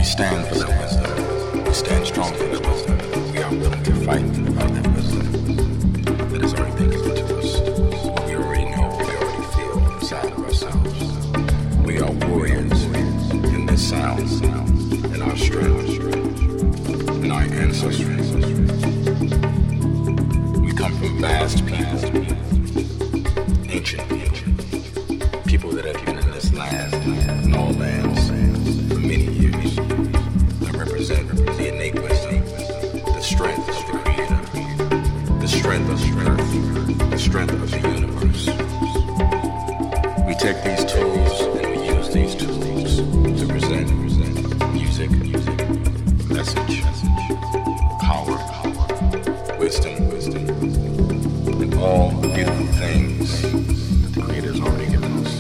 stand for that wisdom. We stand strong for that wisdom. We are willing to fight for that wisdom that is already been given to us. What we already know, what we already feel inside of ourselves. We are warriors in this sound, in our strength, in our ancestry. We come from vast people, ancient people that have been in this land, in all lands, for many years, that represent the innate wisdom, the strength of the Creator, the strength of the earth, the strength of the universe. We take these tools and we use these tools to present music, message, power, wisdom, and all the beautiful things that the Creator has already given us.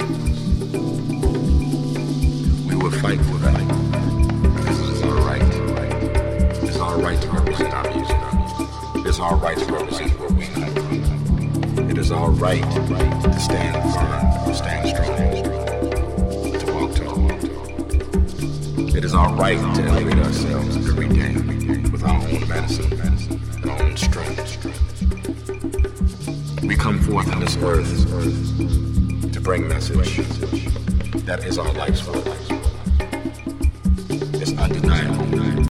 We will fight for that. This is our right. It's our right to represent our music. It's our right to represent where we come from. It is our right to stand firm, to stand strong, to walk tall. It is our right to elevate ourselves every day with our own medicine and our own strength. We come forth on this earth to bring message. That is our life's work. It's undeniable.